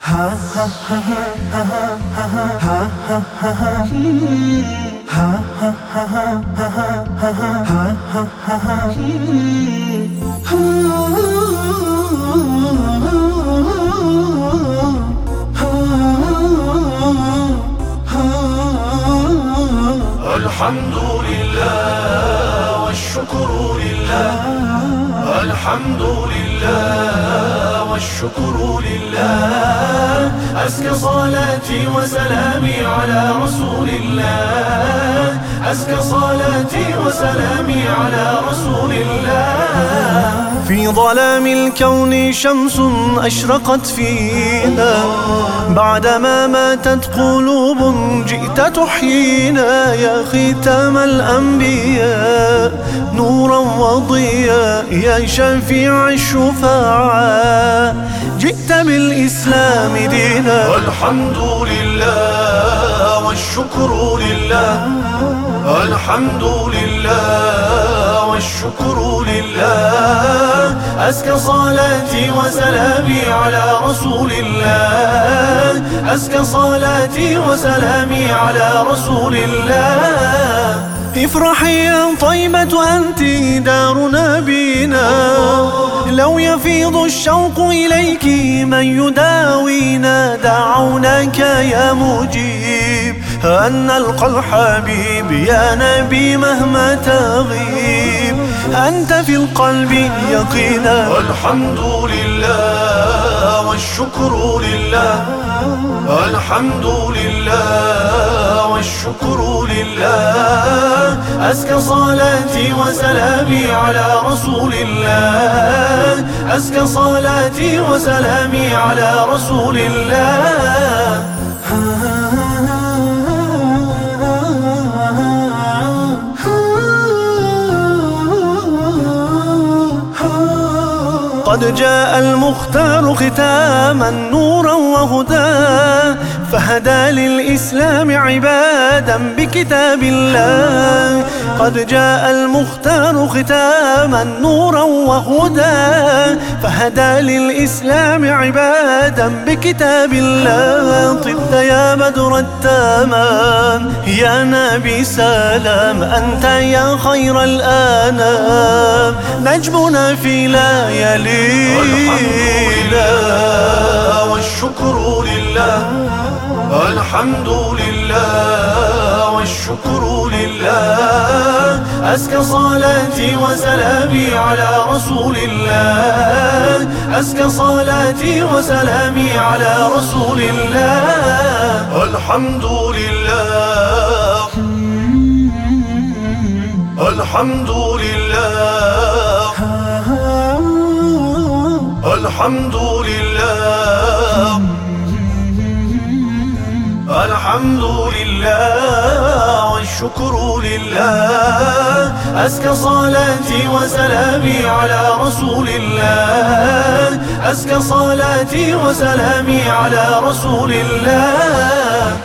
الحمد لله والشكر لله، الحمد لله والشكر لله. أزكى صلاتي وسلامي على رسول الله، أزكى صلاتي وسلامي على رسول الله. في ظلام الكون شمس أشرقت فينا، بعدما ماتت قلوب جئت تحيينا. يا ختام الأنبياء نورا وضياء، يا شفيع الشفعاء جئت بالإسلام دينا. الحمد لله والشكر لله، الحمد لله والشكر لله. أزكى صلاتي وسلامي على رسول الله، أزكى صلاتي وسلامي على رسول الله. افرحي يا طيبة أنت دار نبينا، لو يفيض الشوق إليك من يداوينا. دعوناك يا مجيب أن نلقى الحبيب، يا نبي مهما تغيب أنت في القلب يقينا. الحمد لله والشكر لله، الحمد لله والشكر لله. أزكى صلاتي وسلامي على رسول الله، أزكى صلاتي وسلامي على رسول الله. قد جاء المختار ختاما نورا وهدى، فهدى للإسلام عبادا بكتاب الله. قد جاء المختار ختاما نورا وهدى، فهدى للإسلام عبادا بكتاب الله. طبت يا بدر التمام يا نبي سلام، أنت يا خير الأنام نجمنا في ليالي. الحمد لله والشكر لله، الحمد لله والشكر لله. أزكى صلاتي وسلامي على رسول الله، أزكى صلاتي وسلامي على رسول الله. الحمد لله، الحمد لله، الحمد لله، الحمد لله والشكر لله. أزكى صلاتي وسلامي على رسول الله، أزكى صلاتي وسلامي على رسول الله.